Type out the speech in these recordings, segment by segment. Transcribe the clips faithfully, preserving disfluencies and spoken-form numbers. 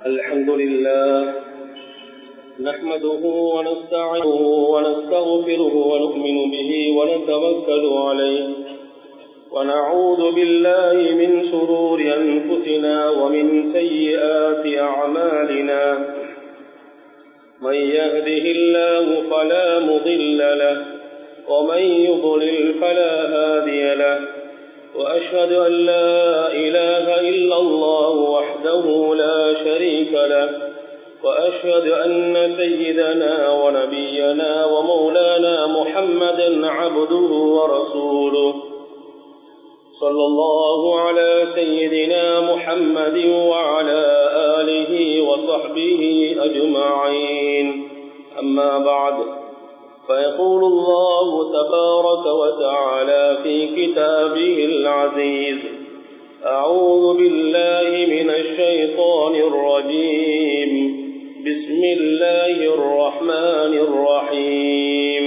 الحمد لله نحمده ونستعينه ونستغفره ونؤمن به ونتوكل عليه ونعوذ بالله من شرور أنفسنا ومن سيئات أعمالنا من يهده الله فلا مضل له ومن يضلل فلا هادي له وأشهد أن لا إله إلا الله وحده لا شريك له وأشهد أن سيدنا ونبينا ومولانا محمدا عبده ورسوله صلى الله على سيدنا محمد وعلى آله وصحبه أجمعين أما بعد فيقول الله تبارك وتعالى في كتابه العزيز أعوذ بالله من الشيطان الرجيم بسم الله الرحمن الرحيم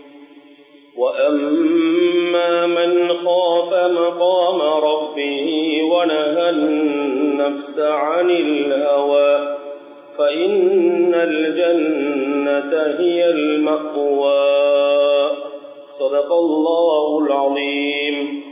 وأما من خاف مقام ربه ونهى النفس عن الهوى فإن الجنة هي المأوى صدق الله العظيم.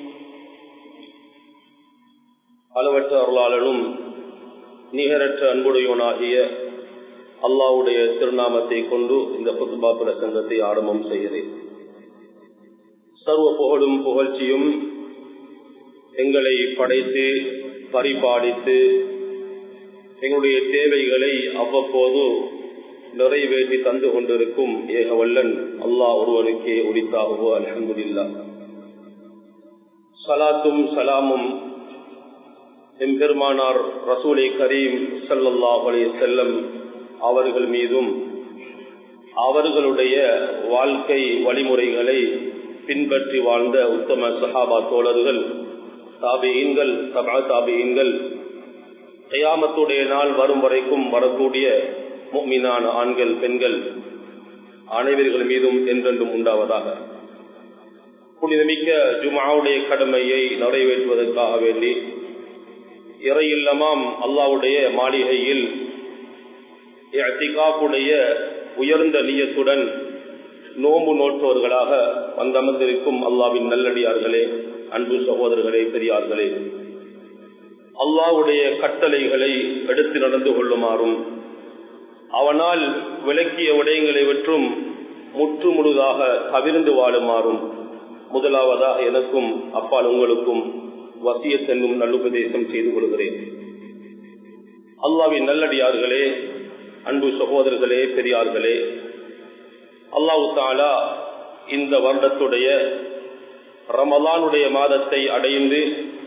அளவற்ற அருளாளனும் நிகரற்ற அன்புடையவனாகிய அல்லாஹ்வுடைய திருநாமத்தை கொண்டு இந்த குத்பா பிரசங்கத்தை ஆரம்பம் செய்கிறேன். சர்வ புகழும் புகழ்ச்சியும் எங்களை படைத்து பரிபாலித்து எங்களுடைய தேவைகளை அவ்வப்போது நிறைவேற்றி தந்து கொண்டிருக்கும் ஏகவல்லன் அல்லாஹ் ஒருவனுக்கே உரித்தாகவோ அல்ஹம்துலில்லாஹ். சலாத்தும் சலாமும் எம்பெருமானார் ரசூலே கரீம் ஸல்லல்லாஹு அலைஹி வஸல்லம் அவர்கள் மீதும் அவர்களுடைய வாழ்க்கை வழிமுறைகளை பின்பற்றி வாழ்ந்த உத்தம சஹாபா தோழர்கள், தாபிஈன்கள், தபா தாபிஈன்கள், கியாமத்துடைய நாள் வரும் வரைக்கும் வரக்கூடிய முஃமினான ஆண்கள் பெண்கள் அனைவர்கள் மீதும் என்றென்றும் உண்டாவதாக. புனிதமிக்க ஜும்ஆவுடைய கடமையை நிறைவேற்றுவதற்காக வேண்டி இறையில்லமாம் அல்லாஹ்வுடைய மாளிகையில் இஅ்திகாஃபுடைய உயர்ந்த நியத்துடன் நோம்பு நோற்றவர்களாக வந்தமர்ந்திருக்கும் அல்லாஹ்வின் நல்லடியார்களே, அன்பு சகோதரர்களே, பெரியார்களே, அல்லாஹ்வுடைய கட்டளைகளை எடுத்து நடந்து கொள்ளுமாறும் அவனால் விளக்கிய விடயங்களை விற்றும் முற்று முழுதாக கவிழ்ந்து வாழுமாறும் முதலாவதாக எனக்கும் அப்பால் உங்களுக்கும் வசியத் என்னும் நல்லுபதேசம் செய்து கொள்கிறேன். அல்லாஹ்வின் நல்லடியார்களே, அன்பு சகோதரர்களே, பெரியார்களே, அல்லாஹ் தஆலா இந்த வருடத்துடைய ரமலானுடைய மாதத்தை அடைந்து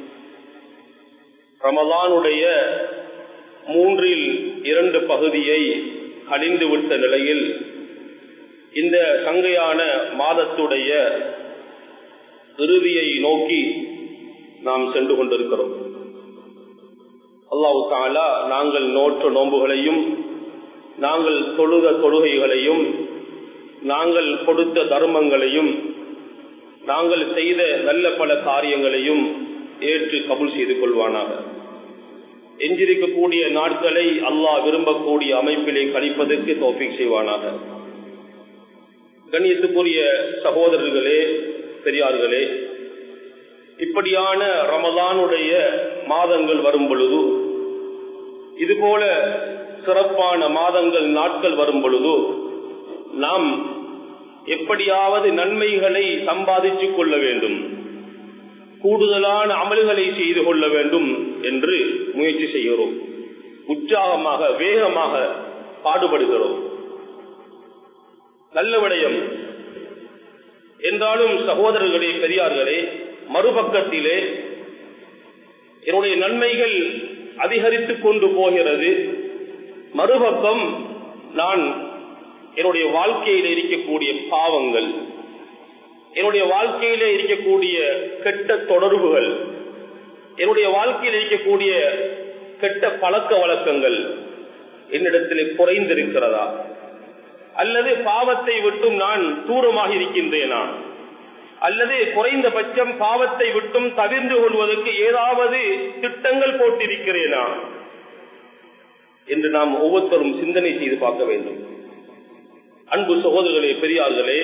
ரமலானுடைய மூன்றில் இரண்டு பகுதியை கழிந்துவிட்ட நிலையில் இந்த சங்கையான மாதத்துடைய இறுதியை நோக்கி நாம் சென்று கொண்டிருக்கிறோம். அல்லாஹ் தஆலா நாங்கள் நோற்ற நோன்புகளையும் நாங்கள் தொழுத தொழுகைகளையும் நாங்கள் கொடுத்த தர்மங்களையும் நாங்கள் செய்த நல்ல பல காரியங்களையும் ஏற்று கபூல் செய்து கொள்வானாக. எஞ்சிருக்கக்கூடிய நாட்களை அல்லாஹ் விரும்பக்கூடிய அமைப்பிலே கழிப்பதற்கு தௌஃபீக் செய்வானாக. கண்ணியத்துக்குரிய சகோதரர்களே, பெரியார்களே, இப்படியான ரமலானுடைய மாதங்கள் வரும் பொழுது, இதுபோல சிறப்பான மாதங்கள் நாட்கள் வரும் பொழுது நாம் எப்படியாவது நன்மைகளை சம்பாதித்துக் கொள்ள வேண்டும், கூடுதலான அமல்களை செய்து கொள்ள வேண்டும் என்று முயற்சி செய்கிறோம். உற்சாகமாக வேகமாக பாடுபடுகிறோம். நல்ல விடயம் என்றாலும் சகோதரர்களே, பெரியார்களே, மறுபக்கத்திலே என்னுடைய நன்மைகள் அதிகரித்துக் கொண்டு போகிறது. மறுபக்கம் நான் என்னுடைய வாழ்க்கையில் இருக்கக்கூடிய பாவங்கள், என்னுடைய வாழ்க்கையில இருக்கக்கூடிய கெட்ட தொடர்புகள், என்னுடைய வாழ்க்கையில் இருக்கக்கூடிய கெட்ட பழக்க வழக்கங்கள் என்னிடத்தில் குறைந்திருக்கிறதா, அல்லது பாவத்தை விட்டும் நான் தூரமாக இருக்கின்றேனா, அல்லது குறைந்தபட்சம் பாவத்தை விட்டும் தவிர்ந்து கொள்வதற்கு ஏதாவது திட்டங்கள் போட்டிருக்கிறேனா என்று நாம் ஒவ்வொருத்தரும் சிந்தனை செய்து பார்க்க வேண்டும். அன்பு சகோதரர்களே, பெரியார்களே,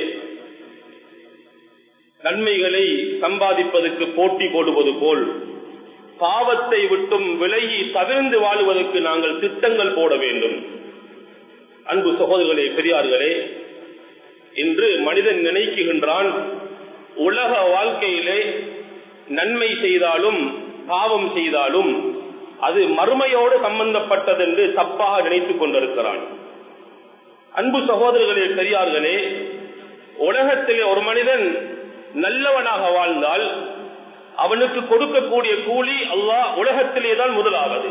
நன்மைகளை சம்பாதிப்பதற்கு போட்டி போடுவது போல் பாவத்தை விட்டும் விலகி தவிர்ந்து வாழுவதற்கு நாங்கள் திட்டங்கள் போட வேண்டும். அன்பு சகோதரர்களே, பெரியார்களே, இன்று மனிதன் நினைக்குகின்றான் உலக வாழ்க்கையிலே நன்மை செய்தாலும் பாவம் செய்தாலும் அது மறுமையோடு சம்பந்தப்பட்டது என்று தப்பாக நினைத்துக் கொண்டிருக்கிறான். அன்பு சகோதரர்களே, பெரியார்களே, உலகத்திலே ஒரு மனிதன் நல்லவனாக வாழ்ந்தால் அவனுக்கு கொடுக்கக்கூடிய கூலி அல்லாஹ் உலகத்திலேதான் முதலாவது.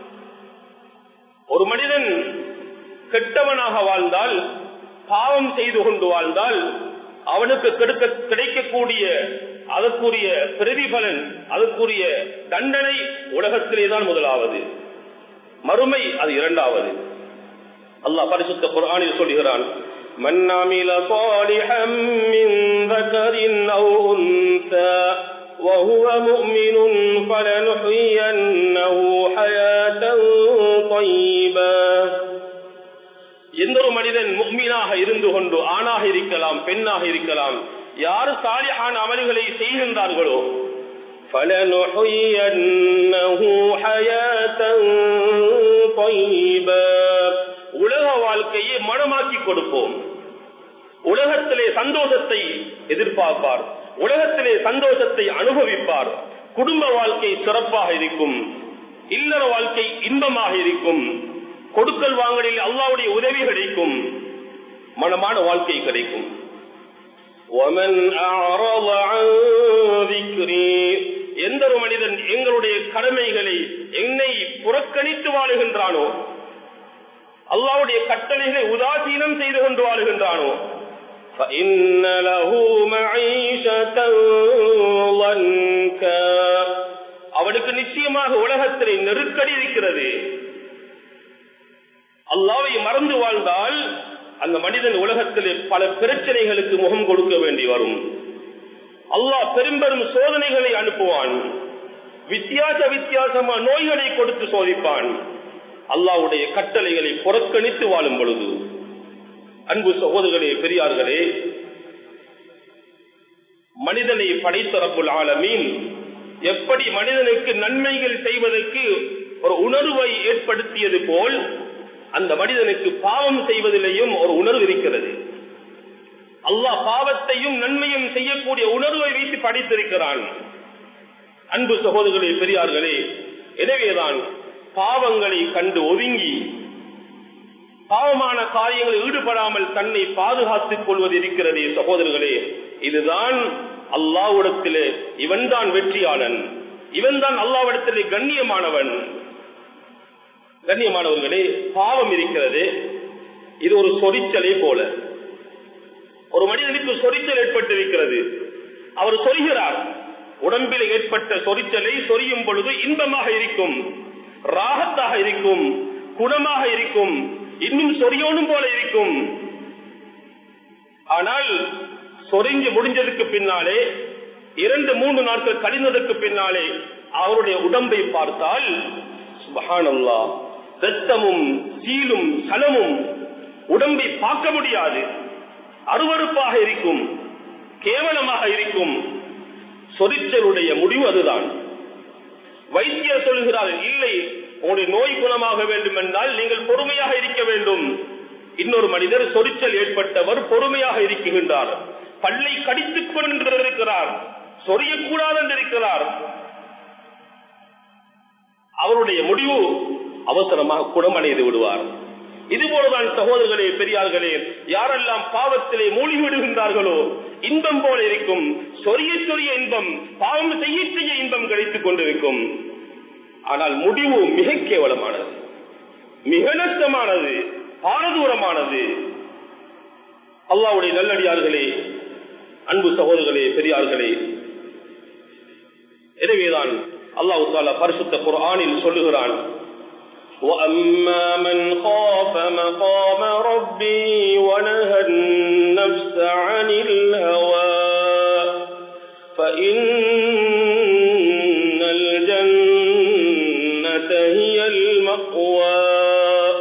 ஒரு மனிதன் கெட்டவனாக வாழ்ந்தால், பாவம் செய்து கொண்டு வாழ்ந்தால் அவனுக்கு கிடைக்கக்கூடிய அதற்குரிய பிரதிபலன், அதற்குரிய தண்டனை உலகத்திலேதான் முதலாவது. மறுமை அது இரண்டாவது. அல்லாஹ் பரிசுத்த குர்ஆனில் சொல்கிறான், மன் அமில ஸாலிஹம் மின் ذكرٍ أو أنثى وهو مؤمن فلنحيينه حياة طيبة. எந்த ஒரு மனிதன் முஃமினாக இருந்து கொண்டு, ஆணாக இருக்கலாம் பெண்ணாக இருக்கலாம், யார் சாலிஹான அமல்களை செய்கின்றார்களோ ஃபலனுஹியன்னஹு ஹயாத்தன் தையிபா, உலக வாழ்க்கையை மனமாக்கி கொடுப்போம். உலகத்திலே சந்தோஷத்தை எதிர்பார்ப்பார், உலகத்திலே சந்தோஷத்தை அனுபவிப்பார். குடும்ப வாழ்க்கை சிறப்பாக இருக்கும், இல்லற வாழ்க்கை இன்பமாக இருக்கும், கொடுக்கல் வாங்கலில் அல்லாஹ்வுடைய உதவி கிடைக்கும், மனமான வாழ்க்கை கிடைக்கும். எந்த ஒரு மனிதன் எங்களுடைய கடமைகளை என்னை புறக்கணித்து வாழுகின்றானோ, அல்லாஹ்வுடைய கட்டளைகளை உதாசீனம் செய்து கொண்டு வாழுகின்றானோ, அவனுக்கு நிச்சயமாக உலகத்திலே நெருக்கடி இருக்கிறது. அல்லாஹ்வை மறந்து வாழ்ந்தால் அந்த மனிதன் உலகத்திலே பல பிரச்சனைகளுக்கு முகம் கொடுக்க வேண்டி வரும். அல்லாஹ் பெரும்பெரும் சோதனைகளை அனுப்புவான், வித்தியாச வித்தியாசமான நோய்களை கொடுத்து சோதிப்பான், அல்லாஹ்வுடைய கட்டளைகளை புறக்கணித்து வாழும் பொழுது. அன்பு சகோதரர்களே, பெரியார்களே, மனிதனை படைத்த ரப்புல் ஆலமீன் எப்படி மனிதனுக்கு நன்மைகள் செய்வதற்கு ஒரு உணர்வை ஏற்படுத்தியது போல் அந்த மனிதனுக்கு பாவம் செய்வதிலேயும் ஒரு உணர்வு இருக்கிறது. அல்லாஹ் பாவத்தையும் நன்மையும் செய்யக்கூடிய உணர்வை வைத்து படைத்திருக்கிறான். அன்பு சகோதரர்களே, பெரியார்களே, எனவேதான் பாவங்களை கண்டு ஒதுங்கி பாவமான காரியங்களில் ஈடுபடாமல் தன்னை பாதுகாத்துக் கொள்வது இருக்கிறதே சகோதரர்களே, இதுதான் அல்லாஹ்விடத்திலே இவன் தான் வெற்றியாளன், இவன் தான் அல்லாஹ்விடத்திலே கண்ணியமானவன். கண்ணியமானவர்களே, பாவம் இருக்கிறது, இது ஒரு சொரிச்சலை போல. ஒரு மனிதனுக்கு சொரிச்சல் ஏற்பட்டிருக்கிறது, அவர் சொரிகிறார். உடம்பில் ஏற்பட்ட சொரிச்சலை சொரியும் பொழுது இன்பமாக இருக்கும், ராகத்தாக இருக்கும், குணமாக இருக்கும், இன்னும் சொரியோனும் போல இருக்கும். ஆனால் சொரிஞ்சு முடிஞ்சதுக்கு பின்னாலே, இரண்டு மூன்று நாட்கள் கழிந்ததற்கு பின்னாலே அவருடைய உடம்பை பார்த்தால் சுப்ஹானல்லாஹ், ரத்தமும் சீலும் சலமும் உடம்பை பார்க்க முடியாது, அருவருப்பாக இருக்கும், கேவலமாக இருக்கும். சொரிச்சலுடைய முடிவு அதுதான். வைத்தியர் சொல்கிறார், இல்லை, உங்களுடைய நோய் குணமாக வேண்டும் என்றால் நீங்கள் பொறுமையாக இருக்க வேண்டும். இன்னொரு மனிதர் சொரிச்சல் ஏற்பட்டவர் பொறுமையாக இருக்கின்றார், பல்லை கடித்துக் கொண்டிருக்கிறார், சொரியக்கூடாது என்றிருக்கிறார். அவருடைய முடிவு அவசரமாக குணமடைந்து விடுவார். இதுபோலதான் சகோதரர்களே, பெரியார்களே, யாரெல்லாம் பாவத்திலே மூழ்கி விடுகின்றார்களோ இன்பம் போல இருக்கும், சொரிய சொரிய இன்பம், பாவம் செய்ய செய்ய இன்பம் கிடைத்துக் கொண்டிருக்கும். ஆனால் முடிவு மிக கேவலமானது, மிக நஷ்டமானது, பாரதூரமானது. அல்லாஹ்வுடைய நல்லடியார்களே, அன்பு சகோதரர்களே, பெரியார்களே, எனவேதான் அல்லாஹ் தஆலா பரிசுத்த குர்ஆனில் சொல்லுகிறான், وَأَمَّا مَنْ خَافَ مَقَامَ رَبِّهِ وَنَهَى النَّفْسَ عَنِ الْهَوَى فَإِنَّ الْجَنَّةَ هِيَ الْمَأْوَى.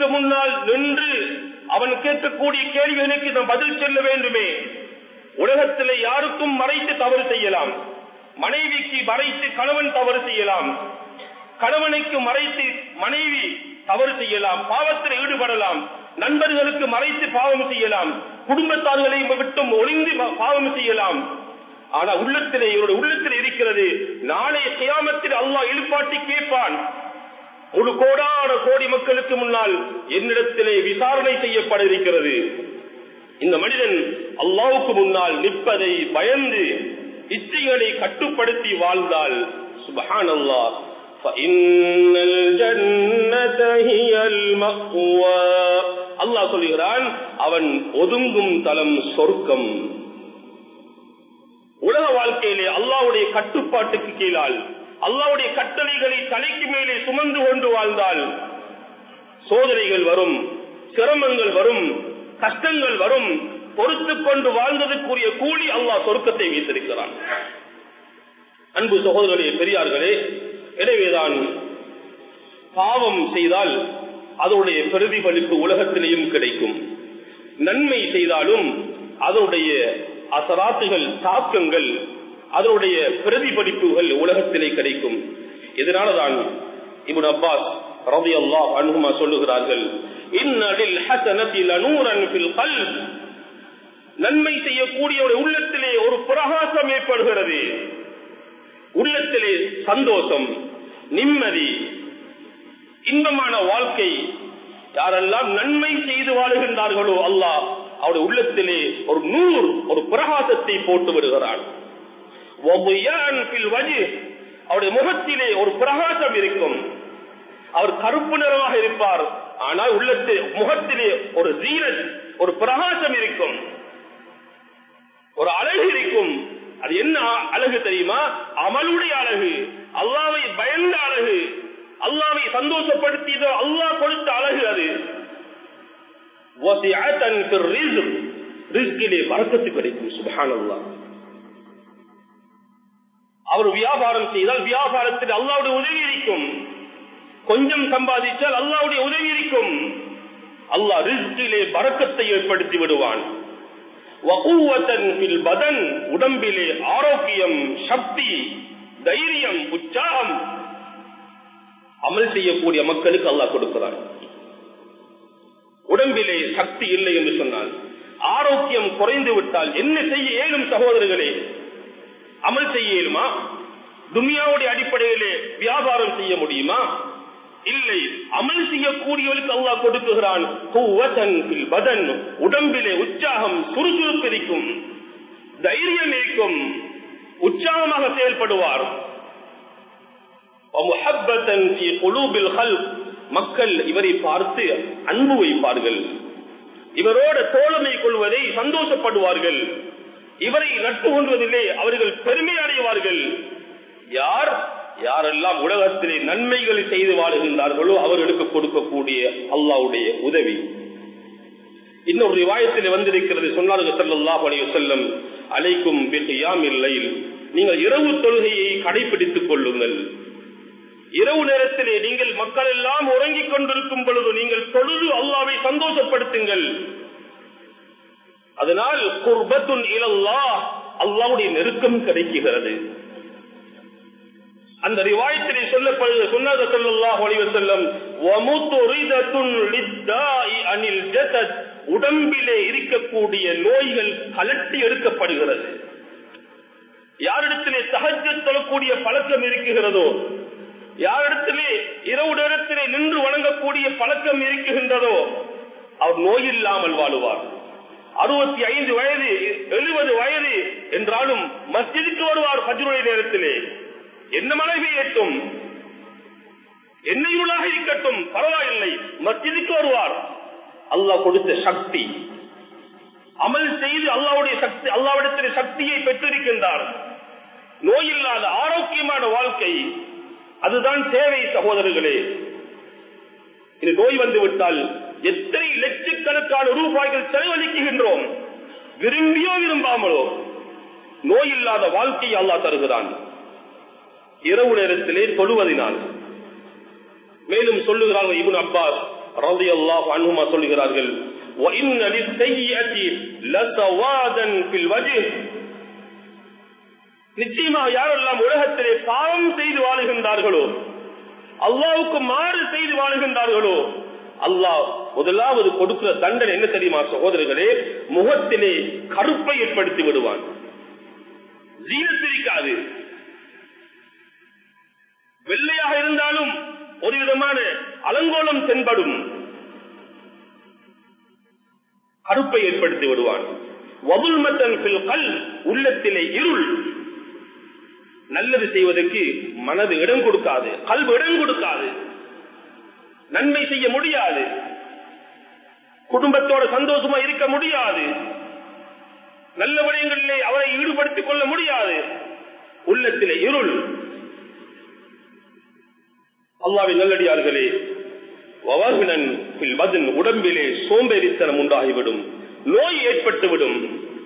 முன்னால் நின்று அவன் கேட்கக்கூடிய கேள்விகளுக்கு நாம் பதில் சொல்ல வேண்டுமே. உலகத்திலே யாருக்கும் மறைத்து தவறு செய்யலாம். மனைவிக்கு மறைத்து கணவன் தவறு செய்யலாம், கணவனுக்கு மறைத்து மனைவி தவறு செய்யலாம், பாவத்தில் ஈடுபடலாம், நண்பர்களுக்கு மறைத்து பாவம் செய்யலாம், குடும்பத்தார்களை விட்டும் ஒளிந்து பாவம் செய்யலாம். ஆனா உள்ளத்திலே இவருடைய உள்ளத்தில் இருக்கிறது, நாளைய கியாமத்தில் அல்லாஹ் எழுப்பாட்டி கேட்பான். ஒரு கோடான கோடி மக்களுக்கு முன்னால் என்னிடத்திலே விசாரணை செய்யப்பட இருக்கிறது. இந்த மனிதன் அல்லாஹ்வுக்கு முன்னால் நிற்பதை பயந்து இச்சைகளை கட்டுப்படுத்தி வாழ்ந்தால் சுப்ஹானல்லாஹ் ஃபஇன்னல் ஜன்னத ஹியல் மஅவா, அல்லாஹ் சொல்கிறான் அவன் ஒதுங்கும் தலம் சொர்க்கம். உலக வாழ்க்கையிலே அல்லாஹ்வுடைய கட்டுப்பாட்டுக்கு கீழால் அல்லாஹ்வுடைய கட்டளைகளை தலைக்கு மேலே சுமந்து கொண்டு வாழ்ந்தால் சோதனைகள் வரும், சிரமங்கள் வரும், கஷ்டங்கள் வரும், பொறுத்துக் கொண்டு வாழ்ந்ததற்குரிய கூலி அல்லாஹ் சொர்க்கத்தை வைத்திருக்கிறான். அன்பு சகோதரர்களே, பெரியார்களே, எனவேதான் பாவம் செய்தால் அதனுடைய பிரதிபலிப்பு உலகத்திலேயும் கிடைக்கும். நன்மை செய்தாலும் அதனுடைய அசராத்துகள், தாக்கங்கள், அதனுடைய பிரதிபலிப்புகள் உலகத்திலே கிடைக்கும். இதனாலதான் இப்னு அப்பாஸ் ரலியல்லாஹு அன்ஹுமா சொல்லுகிறார்கள், இன்னலில் ஹஸனதி லனூரன் ஃபில் கல்ப், நன்மை செய்யக்கூடிய உள்ளத்திலே ஒரு பிரகாசம் ஏற்படுகிறது. உள்ளத்திலே சந்தோஷம், நிம்மதி, இன்பமான வாழ்க்கை. யாரெல்லாம் நன்மை செய்து வாழுகின்றார்களோ அல்லாஹ் அவருடைய உள்ளத்திலே ஒரு நூர், ஒரு பிரகாசத்தை போட்டு விடுகிறான். அவருடைய முகத்திலே ஒரு பிரகாசம் இருக்கும். அவர் கருப்பு நிறமாக இருப்பார், ஆனால் உள்ளத்தில் முகத்திலே ஒரு ஜீனத், ஒரு பிரகாசம் இருக்கும், ஒரு அழகு இருக்கும். அது என்ன அழகு தெரியுமா? அமலுடைய அழகு, அல்லாஹ்வை பயந்த அழகு, அல்லாஹ்வை சந்தோஷப்படுத்திய அல்லாஹ் கொடுத்த அழகு. அது வசிஅத்தன் ஃபிர் ரிஸ்க், ரிஸ்கிலே பரக்கத்து கிடைக்கும். சுப்ஹானல்லாஹ். அவர் வியாபாரம் செய்தால் வியாபாரத்தில் அல்லாஹ்வுடைய உதவி இருக்கும். கொஞ்சம் சம்பாதித்தால் அல்லாஹ்வுடைய உதவி இருக்கும். அல்லாஹ் ரிஸ்கிலே பரக்கத்தை ஏற்படுத்தி விடுவான். வகுவத்தன் ஃபில் பதன், உடம்பிலே ஆரோக்கியம், சக்தி, தைரியம், உற்சாகம். அமல் செய்யக்கூடிய மக்களுக்கு அல்லாஹ் கொடுக்கிறான். உடம்பிலே சக்தி இல்லை என்று சொன்னால், ஆரோக்கியம் குறைந்து விட்டால் என்ன செய்ய இயலும்? சகோதரர்களே, அமல் செய்ய இயலுமா? துனியாவுடைய அடிப்படையிலே வியாபாரம் செய்ய முடியுமா? இல்லை. அமல் செய்யக்கூடியவர்களுக்கு அல்லாஹ் கொடுக்குகிறான் குவத்தன் ஃபில் பதன், உடம்பிலே உற்சாகம், சுறுசுறுப்பு இருக்கும், தைரியம் இருக்கும், உற்சாகமாக செயல்படுவார். மக்கள் இவரை பார்த்து அன்பு வைப்பார்கள், இவரோட தோழமை கொள்வதை சந்தோஷப்படுவார்கள், இவரை நட்பு கொள்வதிலே அவர்கள் பெருமை அடைவார்கள். யார் யாரெல்லாம் உலகத்திலே நன்மைகளை செய்து வாழுகின்றார்களோ அவர்களுக்கு கொடுக்கக்கூடிய அல்லாஹ்வுடைய உதவி. இன்னொரு ரிவாயத்தில் வந்திருக்கிறது, சொன்னார்கள் ஸல்லல்லாஹு அலைஹி வஸல்லம், அலைக்கும் பிகியாமில் லைல், நீங்கள் இரவு தொழுகையை கடைபிடித்துக் கொள்ளுங்கள். இரவு நேரத்திலே நீங்கள் மக்கள் எல்லாம் உறங்கிக் கொண்டிருக்கும் பொழுது நீங்கள் தொழுது அல்லாஹ்வை சந்தோஷப்படுத்துங்கள். அதனால் குர்பத்துன் இலல்லாஹ், அல்லாஹ்வுடைய நெருக்கம் கிடைக்கிறது. அந்த ரிவாயத்திலே சொல்லப்படுகிற சொன்னார்கள் ஸல்லல்லாஹு அலைஹி வஸல்லம், வமுத்ரிதத்துன் லித்தாஇ அனில் ஜஸத், உடம்பிலே இருக்கக்கூடிய நோய்கள் கலட்டி எடுக்கப்படுகிறது. யாரிடத்திலே தஹஜ்ஜத் தொழக்கூடிய பழக்கம் இருக்குகிறதோ, யாரிடத்திலே இரவு நேரத்திலே நின்று வணங்கக்கூடிய பழக்கம் இருக்குகின்றதோ அவர் நோய் இல்லாமல் வாழுவார். அறுபத்தி ஐந்து வயது, எழுபது வயது என்றாலும் மஸ்ஜிதுக்கு வருவார். ஃபஜ்ருடைய நேரத்திலே என்ன மழை பெய்யட்டும், என்ன இருளாக இருக்கட்டும் பரவாயில்லை, மஸ்ஜிதுக்கு வருவார். அல்லாஹ் கொடுத்த சக்தி, அமல் செய்து அல்லாஹ்வுடைய சக்தி, அல்லாஹ்விடத்திலே சக்தியை பெற்றிருக்கின்றார். நோயில்லாத ஆரோக்கியமான வாழ்க்கை, அதுதான் தேவை சகோதரர்களே. இது நோய் வந்து விட்டால் எத்தனை லட்சக்கணக்கான ரூபாய்கள் செலவழிக்கின்றோம், விரும்பியோ விரும்பாமலோ. நோய் இல்லாத வாழ்க்கையை அல்லாஹ் தருகிறான் இரவு நேரத்திலே தொழுவதினால். மேலும் சொல்லுகிறார்கள் இப்னு அப்பாஸ் ரலியல்லாஹு அன்ஹுமா சொல்கிறார்கள், வ இன்ன லிஸ்ஸய்யிஅத்தி லஸவாதன் ஃபில் வஜ்ஹ், நிச்சயமாக யாரெல்லாம் உலகத்திலே பாவம் செய்து வாழுகின்றார்களோ, அல்லாஹ்வுக்கு மாறு செய்து வாழுகின்றார்களோ, அல்லாஹ் முதலாவது கொடுக்கிற தண்டனை என்ன தெரியுமா சகோதரர்களே? முகத்திலே கருப்பை ஏற்படுத்தி விடுவான். ஜீனத்திருக்காது. வெள்ளையாக இருந்தாலும் ஒரு விதமான அலங்கோலம் தென்படும். கருப்பை ஏற்படுத்தி விடுவான். வதுல்மத்தன் ஃபில் கல்ப், உள்ளத்திலே இருள். நல்லது செய்வதற்கு மனது இடம் கொடுக்காது, கல்வி இடம் கொடுக்காது, நன்மை செய்ய முடியாது, குடும்பத்தோட சந்தோஷமா இருக்க முடியாது, நல்ல விடயங்களிலே அவரை ஈடுபடுத்திக் கொள்ள முடியாது. உள்ளத்திலே இருள். அல்லாஹ்வின் நல்லடியார்களே, உடம்பிலே சோம்பேறித்தனம் உண்டாகிவிடும், நோய் ஏற்பட்டுவிடும்,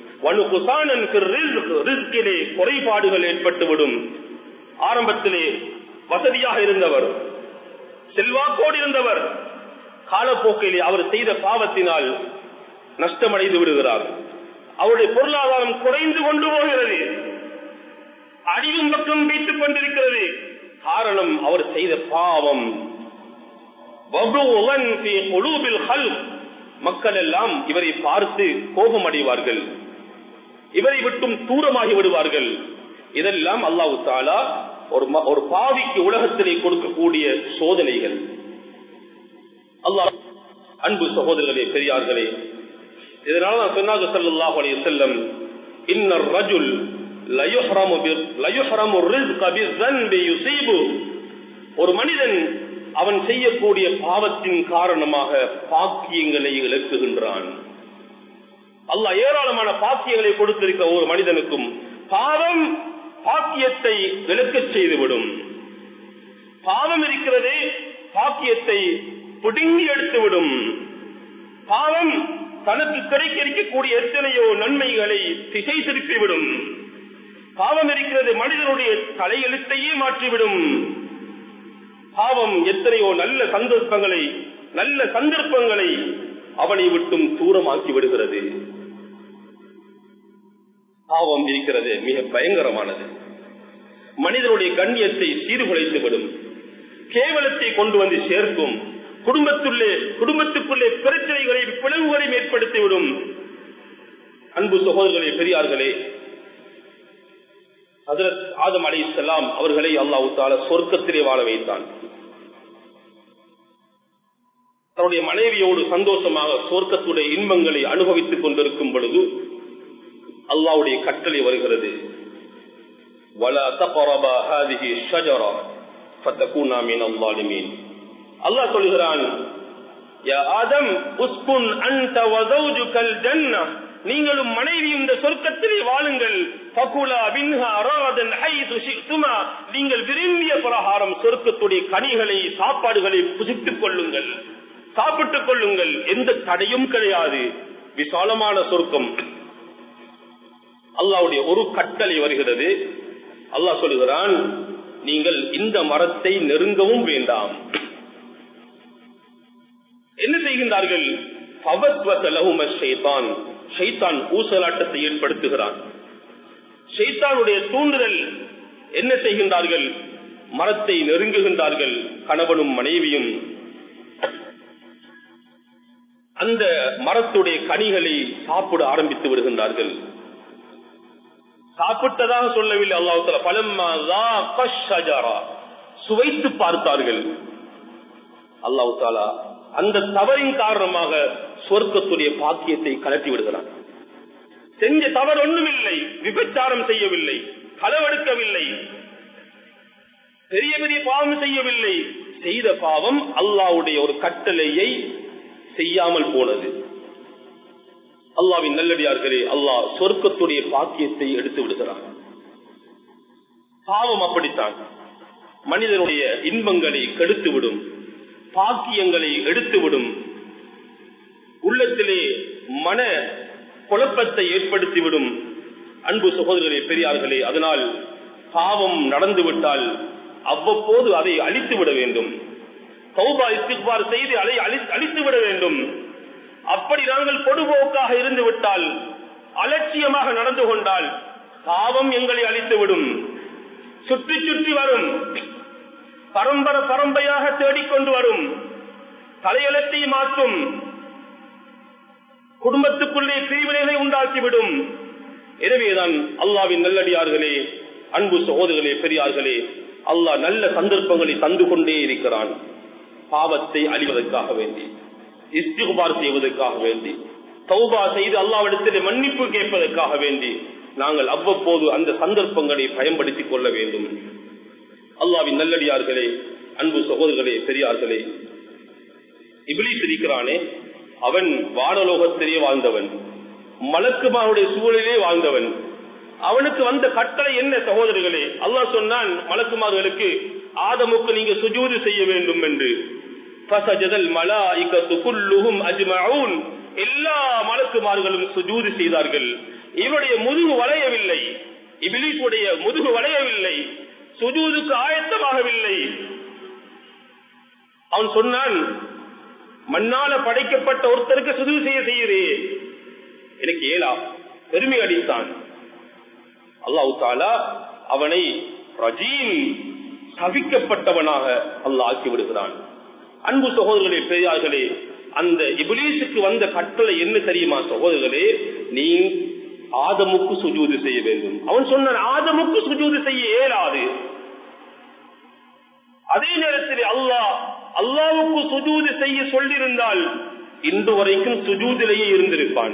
குறைபாடுகள் ஏற்பட்டுவிடும். ஆரம்பத்திலே வசதியாக இருந்தவர், செல்வாக்கோடு இருந்தவர், காலப்போக்கிலே அவர் செய்த பாவத்தினால் நஷ்டமடைந்து விடுகிறார். அவருடைய பொருளாதாரம் குறைந்து கொண்டு போகிறது, அழிவும் பக்கம் வீட்டுக் கொண்டிருக்கிறது. காரணம் அவர் செய்த பாவம். மக்கள் எல்லாம் இவரை பார்த்து கோபம் அடைவார்கள், இவரை விட்டும் தூரமாகி விடுவார்கள். இதெல்லாம் அல்லாஹ் தஆலா ஒரு பாவிக்கு உலகத்திலே கொடுக்கக்கூடிய சோதனைகள். அல்லாஹ் அன்பு சகோதரர்களே, பெரியார்களே, இதனால நான் சொன்னாங்க ஸல்லல்லாஹு அலைஹி வஸல்லம், இன்னர் ரஜுல் லயுஹ்ரமு லயுஹ்ரமு ரிஸ்க பிஸ்ஸன்பி யுஸீபு, ஒரு மனிதன் அவன் செய்யக்கூடிய பாவத்தின் காரணமாக பாக்கியங்களை இழக்குகின்றான். அல்லாஹ் ஏராளமான பாக்கியங்களை கொடுத்திருக்கிற ஒரு மனிதனுக்கும் பாவம் பாக்கியத்தை விலக்கச் செய்துவிடும். பாவம் இருக்கிறதே பாக்கியத்தை பிடுங்கி எடுத்துவிடும். பாவம் தனக்கு கிடைக்க இருக்கக்கூடிய எத்தனையோ நன்மைகளை திசை திருப்பிவிடும். பாவம் இருக்கிறது மனிதனுடைய தலையெழுத்தையே மாற்றிவிடும். பாவம் எத்தனையோ நல்ல சந்தர்ப்பங்களை நல்ல சந்தர்ப்பங்களை அவனை விட்டும் தூரமாக்கி விடுகிறது. பாவம் இருக்கிறது மிக பயங்கரமானது. மனிதனுடைய கண்ணியத்தை சீர்குலைத்துவிடும், கேவலத்தை கொண்டு வந்து சேர்க்கும், குடும்பத்துள்ளே குடும்பத்துக்குள்ளே பிரச்சனைகளை பிளவுகளை ஏற்படுத்திவிடும். அன்பு சகோதரர்களே, பெரியார்களே, ஹஜ்ரத் ஆதம் அலைஹிஸ்ஸலாம் அவர்களை அல்லாஹ் தஆலா சொர்க்கத்திலே வாழ வைத்தான். தன்னுடைய மனைவியோடு சந்தோஷமாக சொர்க்கத்துடைய இன்பங்களை அனுபவித்துக் கொண்டிருக்கும் பொழுது அல்லாஹ்வுடைய கட்டளை வருகிறது, வலா தக்ரபா ஹாதிஹி ஷஜரா ஃபதகூனா மினல் ஸாலிமீன். அல்லாஹ் சொல்கிறான், யா ஆதம் உஸ்குன் அன்த வ ஸௌஜுகல் ஜன்னah, நீங்களும் மனைவியும் இந்த சொர்க்கத்திலே வாழுங்கள். ஃபகுலா மின்ஹா ரகதன் ஹைது ஷி'துமா, நீங்கள் விரும்பிய பிரகாரம் சொர்க்கத்துடைய கனிகளை சாப்பாடுகளை புசித்துக் கொள்ளுங்கள், சாப்பிட்டுக் கொள்ளுங்கள், எந்த தடையும் கிடையாது. விசாலமான சொர்க்கம். அல்லாஹ்வுடைய ஒரு கட்டளை வருகிறது. அல்லாஹ் சொல்கிறான், நீங்கள் இந்த மரத்தை நெருங்கவும் வேண்டாம். என்ன செய்கின்றார்கள்? ஷைத்தான் ஊசலாட்டத்தை ஏற்படுத்துகிறான். ஷைத்தானுடைய தூண்டுதல் என்ன செய்கின்றார்கள்? மரத்தை நெருங்குகின்றார்கள். கணவனும் மனைவியும் அந்த மரத்துடைய கனிகளை சாப்பிட ஆரம்பித்து விடுகின்றார்கள். சாப்பிட்டதாக சொல்லவில்லை அல்லாஹ் தஆலா, ஃபலம்மா ஸாக ஷஜரா, சுவைத்து பார்த்தார்கள். அல்லாஹ் தஆலா அந்த தவறின் காரணமாக சொர்க்கத்துடைய பாக்கியத்தை கலட்டி விடுகிறான். செஞ்ச தவறு ஒண்ணுமில்லை, விபச்சாரம் செய்யவில்லை, களவெடுக்கவில்லை, பெரிய பெரிய பாவம் செய்யவில்லை. செய்த பாவம் அல்லாஹ்வுடைய ஒரு கட்டளையை செய்யாமல் போனது. அல்லாஹ்வின் நல்லடியார்களே, அல்லாஹ் சொர்க்கத்துடைய பாக்கியத்தை எடுத்து விடுகிறான். பாவம் அப்படித்தான் மனிதனுடைய இன்பங்களை கெடுத்துவிடும், பாக்கியங்களை எடுத்துவிடும், உள்ளத்திலே மன குழப்பத்தை ஏற்படுத்திவிடும். அன்பு சகோதரர்களே, பெரியார்களே, அதனால் பாவம் நடந்துவிட்டால் அவ்வப்போது அதை அழித்து விட வேண்டும். தௌபா இஸ்திக்பார் செய்து அதை அழித்து விட வேண்டும். அப்படி நாங்கள் பொதுபோக்காக இருந்து விட்டால், அலட்சியமாக நடந்து கொண்டால் பாவம் எங்களை அழித்துவிடும். சுற்றி சுற்றி வரும், பரம்பரை பரம்பரையாக தேடிக்கொண்டு வரும், தலையெழுத்தை மாற்றும், குடும்பத்துக்குள்ளே பிரிவினைகளை உண்டாக்கிவிடும். எனவேதான் அல்லாஹ்வின் நல்லடியார்களே, அன்பு சகோதரர்களே, பெரியார்களே, அல்லாஹ் நல்ல சந்தர்ப்பங்களை தந்து கொண்டே இருக்கிறான். பாவத்தை அழிவதற்காக வேண்டி, இஸ்திக்பார் செய்வதற்காக வேண்டி, தௌபா செய்து அல்லாஹ்விடத்தில் மன்னிப்பு கேட்பதற்காக வேண்டி நாங்கள் அவ்வப்போது அந்த சந்தர்ப்பங்களை பயன்படுத்திக் கொள்ள வேண்டும். அல்லாஹ்வின் நல்லடியார்களே, அன்பு சகோதரர்களே, பெரியார்களே, இப்லீஸ் இருக்கிறானே, அவன் வானலோகத்திலே வாழ்ந்தவன், மலக்குமாருடைய சூழலிலே வாழ்ந்தவன். அவனுக்கு வந்த கட்டளை என்ன சகோதரர்களே? அல்லாஹ் சொன்னான் மலக்குமார்களுக்கு, ஆதமுக்கு நீங்க சுஜூது செய்ய வேண்டும் என்று. ஃபஸஜதல் மலாயிகத்து குல்லுஹும் அஜ்மஊன், எல்லா மலக்குமார்களும் சுஜூது செய்தார்கள். இவருடைய முதுகு வளையவில்லை, இப்லீஸுடைய முதுகு வளையவில்லை, சுஜூதுக்கு ஆயத்தமாகவில்லை. அவன் சொன்னான், மண்ணால படைக்கப்பட்ட ஒருத்தருக்கு சுஜூது செய்ய செய்யறே, எனக்கு ஏலா, பெருமை அடித்தான். அல்லாஹ் தஆலா அவனை ரஜீம், சபிக்கப்பட்டவனாக அல்லாஹ் ஆக்கி விடுகிறான். அன்பு சகோதரர்களே, பெரியார்களே, அந்த இப்லீஸுக்கு வந்த கட்டளை என்ன தெரியுமா சகோதரர்களே? நீ ஆதமுக்கு சுஜூது செய்ய வேண்டும். அவன் சொன்னான், ஆதமுக்கு சுஜூது செய்ய இயலாது. அதே நேரத்தில் அல்லாஹ் அல்லாஹ்வுக்கு சுஜூது செய்ய சொல்லியிருந்தால் இன்று வரைக்கும் சுஜூதிலேயே இருந்திருப்பான்.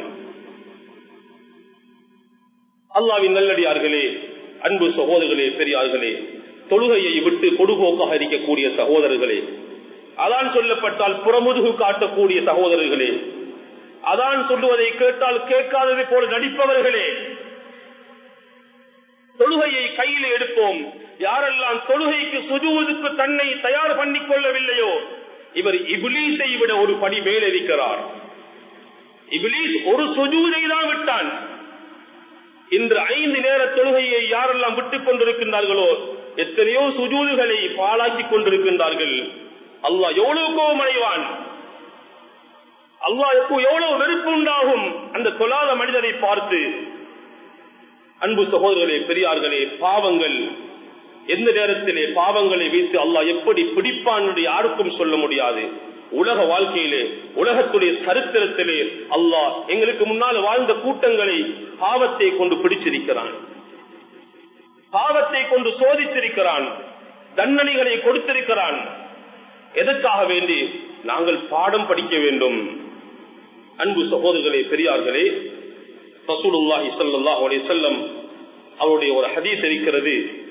அல்லாஹ்வின் நல்லடியார்களே, அன்பு சகோதரர்களே, பெரியார்களே, தொழுகையை விட்டு பொடுபோக்காக இருக்கக்கூடிய சகோதரர்களே, அதான் சொல்லப்பட்டால் புறமுதுகு காட்டக்கூடிய சகோதரர்களே, அதான் சொல்லுவதை கேட்டால் கேட்காததை போல நடிப்பவர்களே, தொழுகையை கையில் எடுப்போம். யாரெல்லாம் தொழுகைக்கு சுஜூதுக்கு தன்னை தயார் பண்ணிக் கொள்ளவில்லையோ, இவர் இப்லீஸை விட ஒரு படி மேல் இருக்கிறார். இப்லீஸ் ஒரு சுஜூதை தான் விட்டான். இன்று ஐந்து நேர தொழுகையை யாரெல்லாம் விட்டுக் கொண்டிருக்கின்றார்களோ, எத்தனையோ சுஜூதுகளை பாழாக்கி கொண்டிருக்கின்றார்கள். அல்லாஹ் எவ்வளவு கோபமடைவான், அல்லாஹ் எவ்வளவு வெறுப்பு உண்டாகும் அந்த தொழாத மனிதனை பார்த்து. அன்பு சகோதரர்களே, பெரியார்களே, பாவங்கள் எந்த நேரத்திலே பாவங்களை வைத்து அல்லாஹ் எப்படி பிடிப்பான் என்று யாருக்கும் சொல்ல முடியாது. உலக வாழ்க்கையிலே, உலகத்துடைய சரித்திரத்திலே அல்லாஹ் எங்களுக்கு முன்னால் வாழ்ந்த கூட்டங்களை பாவத்தை கொண்டு பிடிச்சிருக்கிறான், பாவத்தை கொண்டு சோதித்திருக்கிறான், தண்டனைகளை கொடுத்திருக்கிறான். எதற்காக வேண்டி? நாங்கள் பாடம் படிக்க வேண்டும். அன்பு சகோதரர்களே, பெரியார்களே, ரசூலுல்லாஹி ஸல்லல்லாஹு அலைஹி வஸல்லம் அவருடைய ஒரு ஹதீஸ் இருக்கிறது.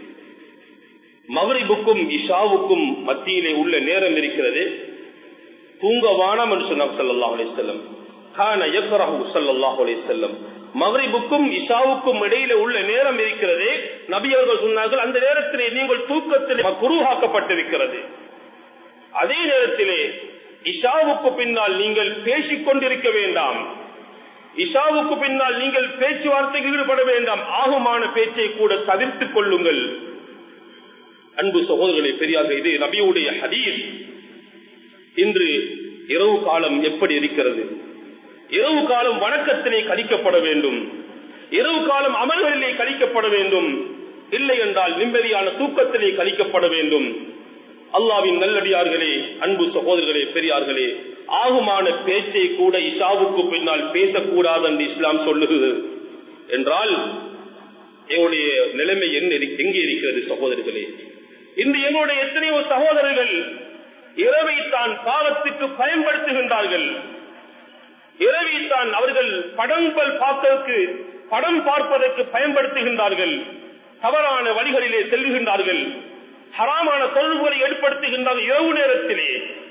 மக்ரிபுக்கும் இஷாவுக்கும் மத்தியிலே உள்ள நேரம் இருக்கிறது, தூங்க வானம் என்று சொன்னார் ஸல்லல்லாஹு அலைஹி வஸல்லம். கான யக்ரஹு ஸல்லல்லாஹு அலைஹி வஸல்லம், மக்ரிபுக்கும் இஷாவுக்கும் இடையில உள்ள நேரம் இருக்கிறது. நபி அவர்கள் சொன்னார்கள், அந்த நேரத்திலே நீங்கள் தூக்கத்தில் மக்ரூஹாக்கப்பட்டிருக்கிறது. அதே நேரத்திலே இஷாவுக்கு பின்னால் நீங்கள் பேசிக் கொண்டிருக்க வேண்டாம், இஷாவுக்கு பின்னால் நீங்கள் பேச்சுவார்த்தைக்கு ஈடுபட வேண்டாம், ஆகுமான பேச்சை கூட தவிர்த்துக் கொள்ளுங்கள். அன்பு சகோதரர்களே, பெரியார்கள், இது நபியுடைய ஹதீஸ். இன்று இரவு காலம் எப்படி இருக்கிறது? இரவு காலம் வணக்கத்திலே கழிக்கப்பட வேண்டும், இரவு காலம் அமல்களிலே கழிக்கப்பட வேண்டும், இல்லை என்றால் நிம்மதியான தூக்கத்திலே கழிக்கப்பட வேண்டும். அல்லாஹ்வின் நல்லடியார்களே, அன்பு சகோதரர்களே, பெரியார்களே, ஆகுமான பேச்சை கூட இஷாவுக்கு பின்னால் பேசக்கூடாது என்று இஸ்லாம் சொல்லுகிறது என்றால் எங்களுடைய நிலைமை என்ன எங்கே இருக்கிறது சகோதரர்களே? இன்று எங்களுடைய எத்தனையோ சகோதரர்கள் இரவைத்தான் பாவத்துக்கு பயன்படுத்துகின்றார்கள். இரவைத்தான் அவர்கள் படங்கள் பார்ப்பதற்கு படம் பார்ப்பதற்கு பயன்படுத்துகின்றார்கள். தவறான வழிகளிலே செல்லுகின்றார்கள். ஹராமான தொடர்புகளை ஏற்படுத்துகின்றார்கள். இரவு நேரத்திலே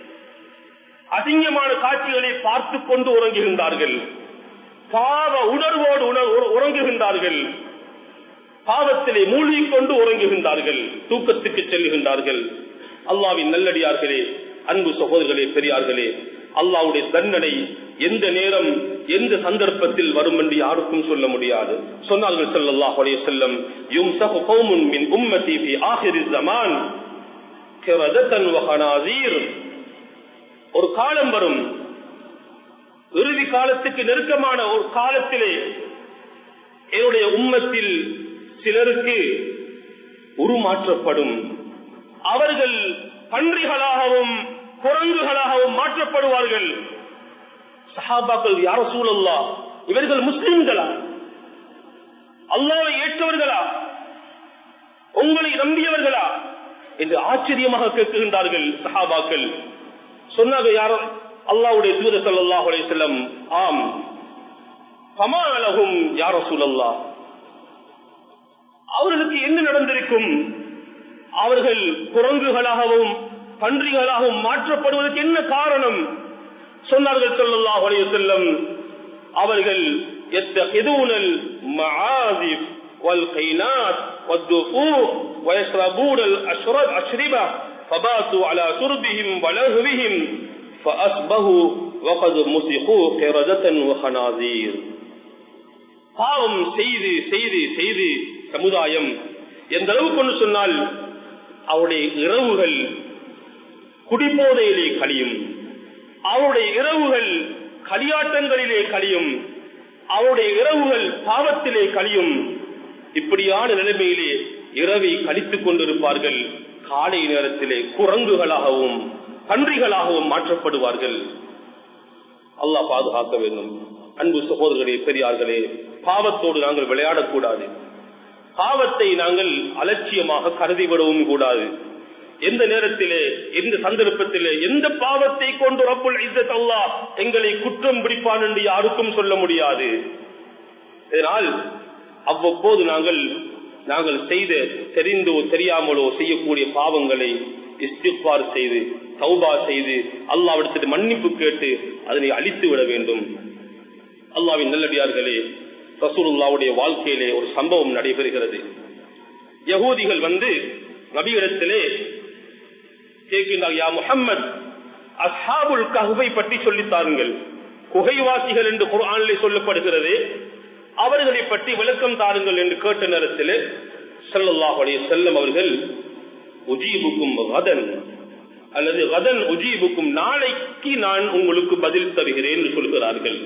அசிங்கமான காட்சிகளை பார்த்து கொண்டு உறங்குகின்றார்கள். பாவ உணர்வோடு உறங்குகின்றார்கள். பாவத்திலே மூழ்கிக் கொண்டு உறங்குகின்றார்கள், தூக்கத்துக்கு செல்லுகின்றார்கள். அல்லாஹ்வின் நல்லடியார்களே, அன்பு சகோதரர்களே, பெரியார்களே, அல்லாஹ்வுடைய தண்டனை எந்த நேரம் எந்த சந்தர்ப்பத்தில் வரும் என்று யாருக்கும் சொல்ல முடியாது. சொன்னார்கள் ஸல்லல்லாஹு அலைஹி வஸல்லம், யும்ஸஹு கௌமுன் மின் உம்மதி ஃபி ஆகிரிஸ் ஸமான் கிரதத்தன் வ ஹனாஸீர். ஒரு காலம் வரும், இறுதி காலத்துக்கு நெருக்கமான ஒரு காலத்திலே என்னுடைய உம்மத்தில் சிலருக்கு உருமாற்றப்படும். அவர்கள் பன்றிகளாகவும் குரங்குகளாகவும் மாற்றப்படுவார்கள். சஹாபாக்கள், யா ரசூலல்லாஹ், இவர்கள் முஸ்லிம்களா? அல்லாஹ்வை ஏற்றவர்களா? உங்களை நம்பியவர்களா என்று ஆச்சரியமாக கேட்கின்றார்கள் சஹாபாக்கள். சொன்னாங்க, யாரோ அல்லாஹ்வுடைய தூதர் ஸல்லல்லாஹு அலைஹி வஸல்லம், ஆம். ஃபமா லஹும் யா ரசூலல்லாஹ், அவர்களுக்கு என்ன நடந்திருக்கும்? அவர்கள் குரங்குகளாகவும் பன்றிகளாகவும் மாற்றப்படுவதற்கு என்ன காரணம்? சொன்னார்கள் ஸல்லல்லாஹு அலைஹி வஸல்லம், அவர்கள் யத்தகிதுனல் மஆசிஃப் வல் கைனாத் வத்துஃபூர் வயஷ்ரபூனல் அஷ்ரப் அஷ்ரிபா ஃபபாத்து அலா சுர்பிஹிம் வலஹ்விஹிம் ஃபஅஸ்பஹு வகத் முஸிகு கிரதத்தன் வஹனாஸீர். பாவம் செய்து செய்து செய்து சமுதாயம் எந்த அளவுக்கு கொண்டு சொன்னால், அவருடைய இரவுகள் குடிபோதையிலே கழியும், அவருடைய இரவுகள் களியாட்டங்களிலே கழியும், அவருடைய இரவுகள் பாவத்திலே கழியும். இப்படியான நிலைமையிலே இரவை கழித்துக் கொண்டிருப்பார்கள். காலை நேரத்திலே குரங்குகளாகவும் பன்றிகளாகவும் மாற்றப்படுவார்கள். அல்லாஹ் பாதுகாக்க வேண்டும். அன்பு சகோதரர்களே, பெரியார்களே, பாவத்தோடு நாங்கள் விளையாடக்கூடாது. பாவத்தை நாங்கள் அலட்சியமாக கருதிவிடவும் கூடாது. எந்த நேரத்திலே, எந்த சந்தர்ப்பத்திலே, எந்த பாவத்தை கொண்டு ரப்புல் இஸ்ஸத் அல்லாஹ் எங்களை குற்றம் பிடிப்பான் என்று யாருக்கும் சொல்ல முடியாது. இதனால் அவ்வப்போது நாங்கள் நாங்கள் செய்த தெரிந்தோ தெரியாமலோ செய்யக்கூடிய பாவங்களை இஸ்திக்பார் செய்து தௌபா செய்து அல்லாஹ்விடத்தில் மன்னிப்பு கேட்டு அதனை அழித்து விட வேண்டும். அல்லாஹ்வின் நல்லடியார்களே, ரசூலுல்லாஹ்வுடைய வாழ்க்கையிலே ஒரு சம்பவம் நடைபெறுகிறது. யஹூதிகள் வந்து நபியிடத்திலே கேட்கின்றார், யா முஹம்மத், அஸ்ஹாபுல் கஹ்ஃபை பற்றி சொல்லித் தாருங்கள். குகைவாசிகள் என்று குர்ஆனிலே சொல்லப்படுகிறது, அவர்களை பற்றி விளக்கம் தாருங்கள் என்று கேட்ட நேரத்தில் ஸல்லல்லாஹு அலைஹி வஸல்லம் அவர்கள், உஜீபுக்கும் கதன் அல்லது கதன் உஜீபுக்கும், நாளைக்கு நான் உங்களுக்கு பதில் தருகிறேன் என்று சொல்கிறார்கள்.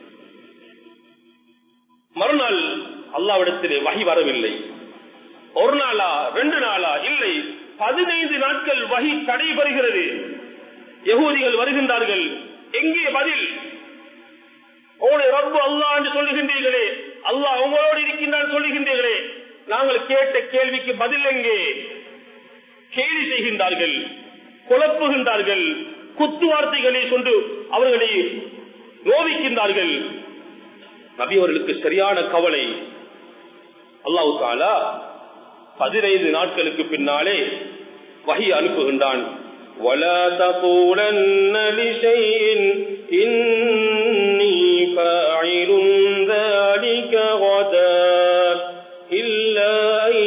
மறுநாள் அல்லாஹ்விடத்திலே வஹி வரவில்லை. ஒரு நாளா ரெண்டு நாளா இல்லை, பதினைந்து நாட்கள் வஹி தடைபெறுகிறது. யஹூதிகள் வருகின்றார்கள், எங்கே பதில்? உங்களுடைய ரப்பு அல்லாஹ் என்று சொல்லுகின்றீர்களே, அல்லாஹ் உங்களோடு இருக்கின்றான் சொல்லுகின்றீர்களே, நாங்கள் கேட்ட கேள்விக்கு பதில் எங்கே? கேலி செய்கின்றார்கள், குழப்புகின்றார்கள், குத்து வார்த்தைகளை கொண்டு அவர்களை நோவிக்கின்றார்கள். நபி அவர்களுக்கு சரியான கவலை. அல்லாஹ் தஆலா பதினைந்து நாட்களுக்கு பின்னாலே வஹி அனுப்புகின்றான். وَلَا تَقُولَنَّ لِشَيْءٍ إِنِّي فَاعِلٌ ذَلِكَ غَدًا إِلَّا أَن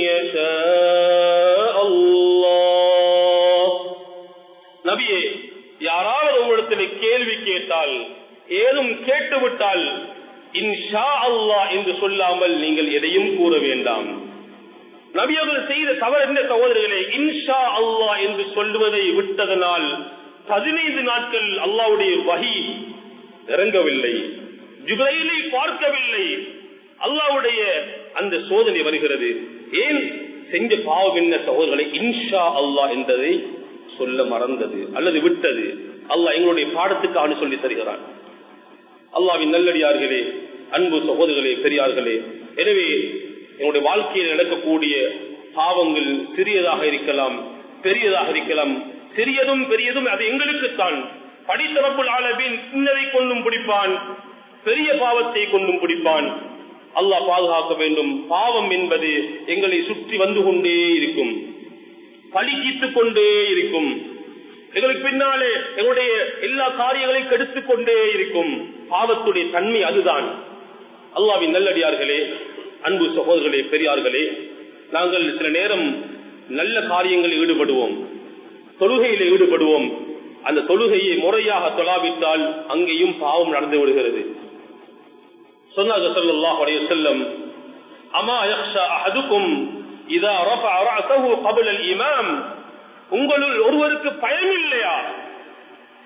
يَشَاءَ اللَّهُ. நபியே, யாராவது உங்களிடத்தில் கேள்வி கேட்டால், ஏதும் கேட்டுவிட்டால், இன்ஷா அல்லாஹ் என்று சொல்லாமல் நீங்கள் எதையும் கூற வேண்டாம். நபியவர்கள் செய்த தவறு என்ன சகோதரர்களே? இன்ஷா அல்லாஹ் என்று சொல்லுவதை விட்டதனால் பதினைந்து நாட்கள் அல்லாஹ்வுடைய வஹி இறங்கவில்லை, ஜிப்ரீலை பார்க்கவில்லை. அல்லாஹ்வுடைய அந்த சோதனை வருகிறது. ஏன்? செஞ்ச பாவம் என்ன சகோதரர்களை? இன்ஷா அல்லாஹ் என்பதை சொல்ல மறந்தது அல்லது விட்டது. அல்லாஹ் எங்களுடைய பாடத்துக்காக சொல்லி தருகிறான். அல்லாஹ்வின் நல்லடியார்களே, அன்பு சகோதரர்களே, பெரியார்களே, எனவே என்னுடைய வாழ்க்கையில் நடக்கக்கூடிய பாவங்கள் சிறியதாக இருக்கலாம், பெரியதாக இருக்கலாம். சிறியதும் பெரியதும் அது எங்களுக்குத்தான். படித்த ரப்புல் ஆலமீன் சின்னதை கொண்டும் பிடிப்பான், பெரிய பாவத்தை கொண்டும் பிடிப்பான். அல்லாஹ் பாதுகாக்க வேண்டும். பாவம் என்பது எங்களை சுற்றி வந்து கொண்டே இருக்கும், பழிக்கிட்டுக் கொண்டே இருக்கும், எங்களுக்கு பின்னாலே எங்களுடைய எல்லா காரியங்களையும் கெடுத்துக் கொண்டே இருக்கும். பாவத்துடைய தன்மை அதுதான். அல்லாஹ்வின் நல்லடியார்களே, அன்பு சகோதரர்களே, பெரியார்களே, நாங்கள் சில நேரம் நல்ல காரியங்களில் ஈடுபடுவோம், தொழுகையில் ஈடுபடுவோம். அந்த தொழுகையை முறையாக தொழாவிட்டால் அங்கேயும் பாவம் நடந்து விடுகிறது. சொன்னார்கள் ஸல்லல்லாஹு அலைஹி வஸல்லம், அமா யக்ஷா அஹதுக்கும் இதா ரஃபஅ ரஅஸஹு قبل الامام, உங்களுள் ஒருவருக்கு பயம் இல்லையா?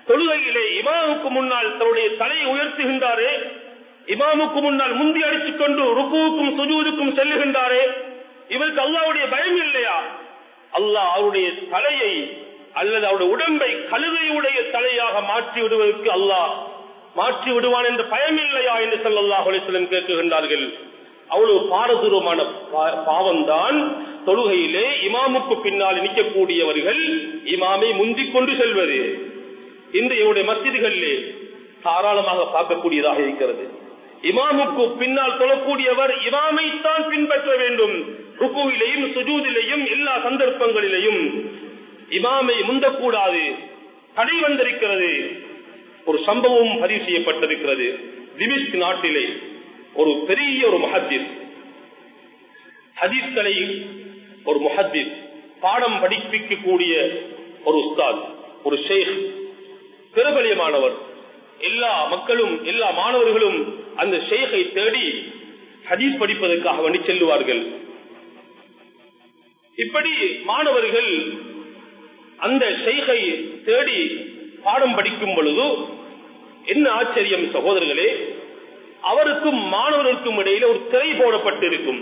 தொழுகையிலே இமாமுக்கு முன்னால் தன்னுடைய தலையை உயர்த்துகின்றாரே, இமாமுக்கு முன்னால் முந்தி அடித்துக் கொண்டு ருக்குவுக்கும் சுஜூதுக்கும் செல்லுகின்றாரே, இவருக்கு அல்லாஹ்வுடைய பயம் இல்லையா? அல்லாஹ் அவருடைய தலையை அல்லது அவருடைய உடம்பை கழுதையுடைய தலையாக மாற்றி விடுவதற்கு அல்லாஹ் மாற்றி விடுவான் என்ற பயம் இல்லையா என்று ஸல்லல்லாஹு அலைஹி வஸல்லம் கேட்கின்றார்கள். அவ்வளவு பாரதூரமான பாவம் தான் தொழுகையிலே இமாமுக்கு பின்னால் நிற்கக்கூடியவர்கள் இமாமை முந்திக் கொண்டு செல்வது. இன்று இவருடைய மஸ்ஜிதுகளிலே தாராளமாக பார்க்கக்கூடியதாக இருக்கிறது. இமாமுக்கு பின்னால் தொழக்கூடியவர் இமாமைத்தான் பின்பற்ற வேண்டும். ருக்குவிலேயும் சுஜூதிலேயும் எல்லா சந்தர்ப்பங்களிலேயும் இமாமை முந்தக்கூடாது, தடை வந்திருக்கிறது. ஒரு சம்பவம் பதிவு செய்யப்பட்டிருக்கிறது. திமிஷ்க் நாட்டிலே ஒரு பெரிய ஒரு முஹத்திஸ், ஹதீஸ்களை ஒரு முஹத்திஸ், பாடம் படிப்பிக்கக்கூடிய ஒரு உஸ்தாத், ஒரு ஷேக், பிரபலியமானவர். எல்லா மக்களும் எல்லா மாணவர்களும் அந்த ஷேகை தேடி ஹதீஸ் படிப்பதற்காக வேண்டி செல்லுவார்கள். இப்படி மாணவர்கள் அந்த ஷேகை தேடி பாடம் படிக்கும் பொழுது என்ன ஆச்சரியம் சகோதரர்களே, அவருக்கும் மாணவர்களுக்கும் இடையில ஒரு திரை போடப்பட்டிருக்கும்.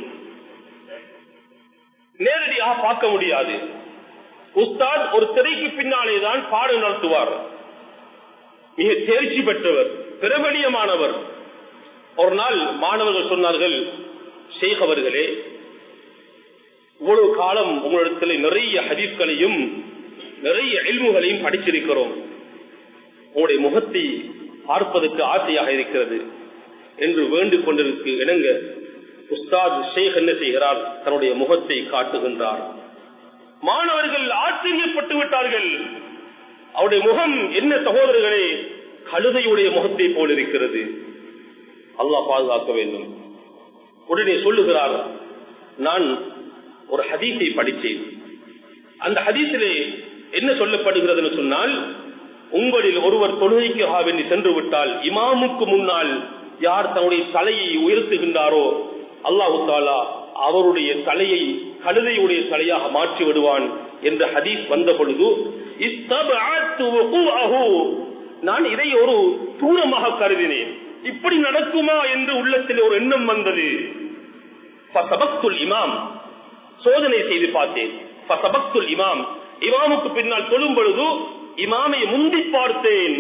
நேரடியாக பார்க்க முடியாது. உஸ்தாத் ஒரு திரைக்கு பின்னாலே தான் பாடம் நடத்துவார். மிக தேர்ச்சி பெற்றவர், பிரபலியமானவர். ஒரு நாள் மாணவர்கள் சொன்னார்கள், ஷேக் அவர்களே, இவ்வளவு காலம் உங்களிடத்தில் நிறைய ஹதீஸ்களையும் நிறைய இல்முகளையும் படிச்சிருக்கிறோம், உங்களுடைய முகத்தை பார்ப்பதற்கு ஆசையாக இருக்கிறது என்று வேண்டிக் கொண்டிருக்கு. இணங்க உஸ்தாத் ஷேக் என்ன செய்கிறார், தன்னுடைய முகத்தை காட்டுகின்றார். மாணவர்கள் ஆச்சரியப்பட்டு விட்டார்கள். அவருடைய முகம் என்ன சகோதரர்களே, கழுதையுடைய முகத்தை போல் இருக்கிறது. அல்லாஹ் பாதுகாக்க வேண்டும். உடனே சொல்லுகிறார், நான் ஒரு ஹதீஸை படித்தேன். அந்த ஹதீஸிலே என்ன சொல்லப்படுகிறது சொன்னால், உங்களில் ஒருவர் தொழுகைக்காக வேண்டி சென்று விட்டால் இமாமுக்கு முன்னால் யார் தன்னுடைய தலையை உயர்த்துகின்றாரோ அல்லாஹ் தஆலா அவருடைய தலையை கழுதையுடைய தலையாக மாற்றி விடுவான் என்ற ஹதீஸ் வந்த பொழுது நான் இதை ஒரு தூரமாக கருதினேன். இப்படி நடக்குமா என்று உள்ளத்தில் ஒரு எண்ணம் வந்தது. இமாம் சோதனை செய்து பார்த்தேன். இமாம் இமாமுக்கு பின்னால் தொழும் பொழுது இமாமை முந்தி பார்த்தேன்.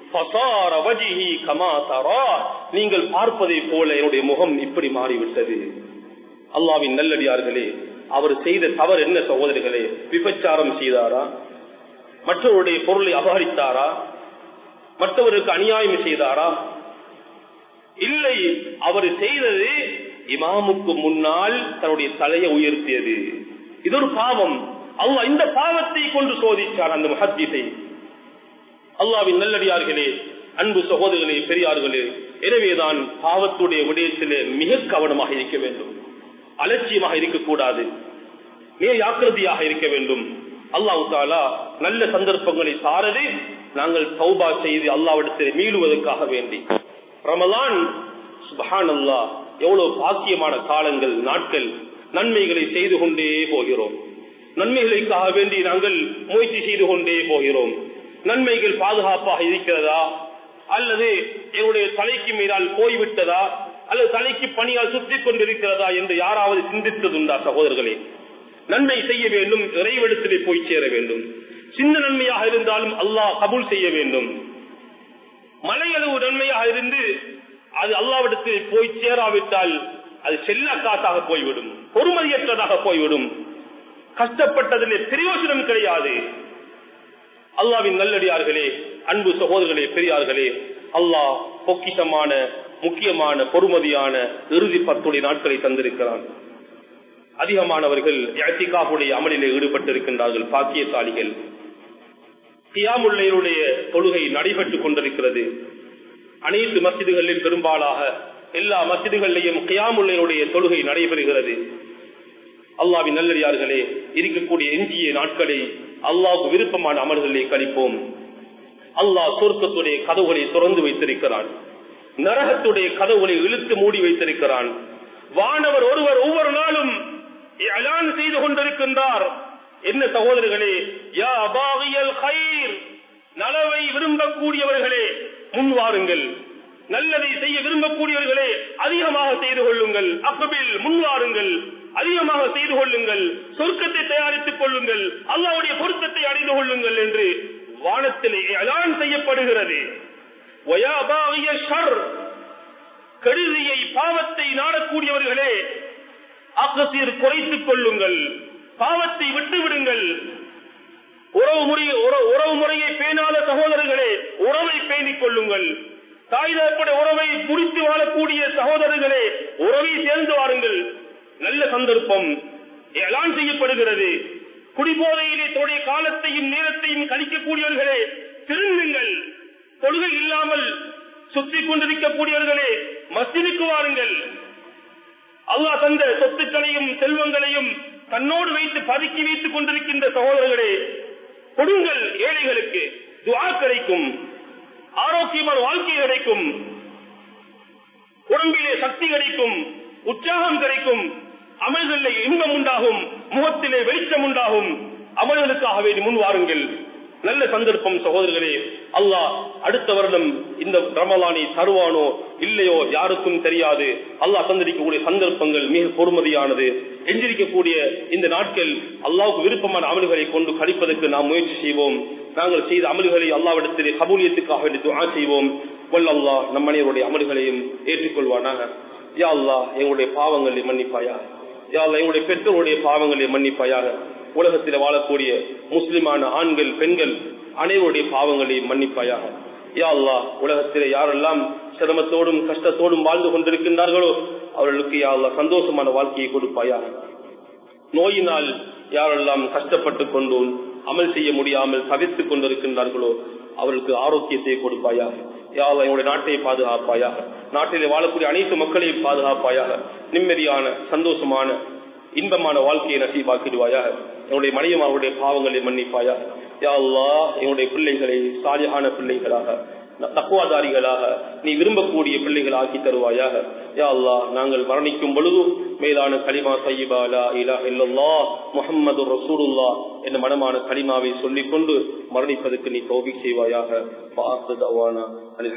நீங்கள் பார்ப்பதை போல என்னுடைய முகம் இப்படி மாறிவிட்டது. அல்லாஹ்வின் நல்லடியார்களே, அவர் செய்த தவறு என்ன சகோதரர்களே? விபச்சாரம் செய்தாரா? மற்றவருடைய பொருளை அபகரித்தாரா? மற்றவருக்கு அநியாயம் செய்தாரா? இல்லை, அவர் செய்தது இமாமுக்கு முன்னால் தன்னுடைய தலையை உயர்த்தியது. இது ஒரு பாவம். அல்லாஹ் இந்த பாவத்தை கொண்டு சோதித்தார் அந்த முஹத்திஸை. அல்லாஹ்வின் நல்லடியார்களே, அன்பு சகோதரர்களே, பெரியார்களே, எனவேதான் பாவத்துடைய விடயத்திலே மிக கவனமாக இருக்க வேண்டும். அலட்சியமாக இருக்கக்கூடாது, மிக ஜாக்கிரதையாக இருக்க வேண்டும். அல்லாஹ் தஆலா நல்ல சந்தர்ப்பங்களை தாரது நாங்கள் தௌபா செய்து அல்லாஹ்விடத்தில் மீளுவதற்காக வேண்டி. ரமலான் சுப்ஹானல்லாஹ், எவ்வளவு பாக்கியமான காலங்கள், நாட்கள். நன்மைகளை செய்து கொண்டே போகிறோம். நன்மைகளுக்காக வேண்டி நாங்கள் முயற்சி செய்து கொண்டே போகிறோம். நன்மைகள் பாதுகாப்பாக இருக்கிறதா அல்லது என்னுடைய தலைக்கு மீதால் போய்விட்டதா அல்லது தலைக்கு பணியால் சுற்றிக் கொண்டிருக்கிறதா என்று யாராவது சிந்தித்ததுண்டா சகோதரர்களே? நன்மை செய்ய வேண்டும், இறைவனிடத்திலே போய் சேர வேண்டும். சின்ன நன்மையாக இருந்தாலும் அல்லாஹ் கபூல் செய்ய வேண்டும். மலையளவு நன்மையாக இருந்து அது அல்லாஹ்விடத்தில் போய் சேராவிட்டால் அது செல்ல காசாக போய்விடும், பொறுமதியற்றதாக போய்விடும். கஷ்டப்பட்டதிலே பிரயோஜனம் கிடையாது. அல்லாஹ்வின் நல்லடியார்களே, அன்பு சகோதரர்களே, பெரியார்களே, அல்லாஹ் பொக்கிஷமான முக்கியமான பொறுமதியான இறுதி பத்துடைய நாட்களை தந்திருக்கிறான். அதிகமானவர்கள் இஅ்திகாஃபுடைய அமலிலே ஈடுபட்டிருக்கின்றார்கள். பாக்கியசாலிகள். கியாமுல் லைலுடைய தொழுகை நடைபெற்றுக் கொண்டிருக்கிறது. அனைத்து மஸ்ஜிதுகளிலும் பெரும்பாலாக எல்லா மஸ்ஜிதுகளிலேயும் கியாமுல் லைலுடைய தொழுகை நடைபெறுகிறது. அல்லாஹ்வின் நல்லடியார்களே, இருக்கக்கூடிய எஞ்சிய நாட்களை அல்லாஹ்வுக்கு விருப்பமான அமல்களை கழிப்போம். அல்லாஹ் சொர்க்கத்துடைய கதவுகளை திறந்து வைத்திருக்கிறான், நரகத்துடைய கதவுகளை இழுத்து மூடி வைத்திருக்கிறான். வானவர் ஒருவர் ஒவ்வொரு நாளும் இஅலான் செய்து கொண்டிருக்கின்றார். என்ன சகோதரர்களே, யா பாகியல் கைர், நலவை விரும்பக்கூடியவர்களே முன் வாருங்கள், நல்லதை செய்ய விரும்பக்கூடியவர்களே அதிகமாக செய்து கொள்ளுங்கள். அக்பில் முன் வாருங்கள், அதிகமாக செய்து கொள்ளுங்கள், சொர்க்கத்தை தயாரித்துக் கொள்ளுங்கள், அல்லாஹ்வுடைய பொருத்தத்தை அடைந்து கொள்ளுங்கள் என்று வானத்திலே அதான் செய்யப்படுகிறது. கெடுதியை பாவத்தை நாடக்கூடியவர்களே அக்ஸீர் குறைத்துக் கொள்ளுங்கள், பாவத்தை விட்டுவிடுங்கள். உறவு முறை உறவு முறையை பேணாத சகோதரர்களே உறவை பேணிக் கொள்ளுங்கள். தாய் தகப்பட உறவை முறித்து வாழக்கூடிய சகோதரர்களே உறவை சேர்ந்து வாருங்கள். நல்ல சந்தர்ப்பம் எலான் செய்யப்படுகிறது. குடிபோதையிலே தோடைய காலத்தையும் நேரத்தையும் கழிக்கக்கூடியவர்களே திருந்துங்கள். தொழுகை இல்லாமல் சுற்றி கொண்டிருக்கக்கூடியவர்களே மஸ்ஜிதுக்கு வாருங்கள். அல்லாஹ் தந்த சொத்துக்களையும் செல்வங்களையும் தன்னோடு வைத்து பதுக்கி வைத்துக் கொண்டிருக்கின்ற சகோதரர்களே கொடுங்கள். ஏழைகளுக்கு துஆ கிடைக்கும், ஆரோக்கியமான வாழ்க்கை கிடைக்கும், உடம்பிலே சக்தி கிடைக்கும், உற்சாகம் கிடைக்கும், அமல்களிலே இன்பம் உண்டாகும், முகத்திலே வெளிச்சம் உண்டாகும். அமல்களுக்காக வேண்டி முன் வாருங்கள். நல்ல சந்தர்ப்பம் சகோதரர்களே. அல்லாஹ் அடுத்த வருடம் இந்த ரமலானை தருவானோ இல்லையோ யாருக்கும் தெரியாது. அல்லாஹ் தந்திருக்கக்கூடிய சந்தர்ப்பங்கள் மிக பொறுமதியானது. எஞ்சிருக்கக்கூடிய இந்த நாட்கள் அல்லாஹ்வுக்கு விருப்பமான அமல்களை கொண்டு கழிப்பதற்கு நாம் முயற்சி செய்வோம். நாங்கள் செய்த அமல்களை அல்லாஹ்விடத்திலே கபூலியத்துக்காக வேண்டி துஆ செய்வோம். வல்ல அல்லாஹ் நம் மனிதருடைய அமல்களையும் ஏற்றுக்கொள்வானாக. யா அல்லாஹ் எங்களுடைய பாவங்களை மன்னிப்பாயாக. யா அல்லாஹ் எங்களுடைய பெற்றோருடைய பாவங்களை மன்னிப்பாயாக. உலகத்தில் வாழக்கூடிய முஸ்லிமான ஆண்கள் பெண்கள் அனைவருடைய பாவங்களை மன்னிப்பாயாக. யா அல்லாஹ் உலகத்திலே யாரெல்லாம் சிரமத்தோடும் கஷ்டத்தோடும் வாழ்ந்து கொண்டிருக்கின்றார்களோ அவர்களுக்கு யா அல்லாஹ் சந்தோஷமான வாழ்க்கையை கொடுப்பாயாக. நோயினால் யாரெல்லாம் கஷ்டப்பட்டு கொண்டு அமல் செய்ய முடியாமல் தவித்துக் கொண்டிருக்கின்றார்களோ அவர்களுக்கு ஆரோக்கியத்தை கொடுப்பாயாக. யா அல்லாஹ் எங்களுடைய நாட்டை பாதுகாப்பாயாக. நாட்டிலே வாழக்கூடிய அனைத்து மக்களையும் பாதுகாப்பாயாக. நிம்மதியான சந்தோஷமான இன்பமான வாழ்க்கையை நசீபாக்கிடுவாயாக. என்னுடைய மனைவிமாருடைய பாவங்களை மன்னிப்பாயாக. யா அல்லாஹ் எங்களுடைய பிள்ளைகளை சாலிஹான பிள்ளைகளாக தக்வாதாரிகளாக நீ விரும்பக்கூடிய பிள்ளைகள் ஆக்கி தருவாயாக. யா அல்லாஹ் நாங்கள் மரணிக்கும் பொழுது மேலான கலிமா தய்யிபா லா இலாஹ இல்லல்லாஹ் முஹம்மதுர் ரசூலுல்லாஹ் என்ற மனமான கலிமாவை சொல்லிக் கொண்டு மரணிப்பதற்கு நீ தௌஃபீக் செய்வாயாக.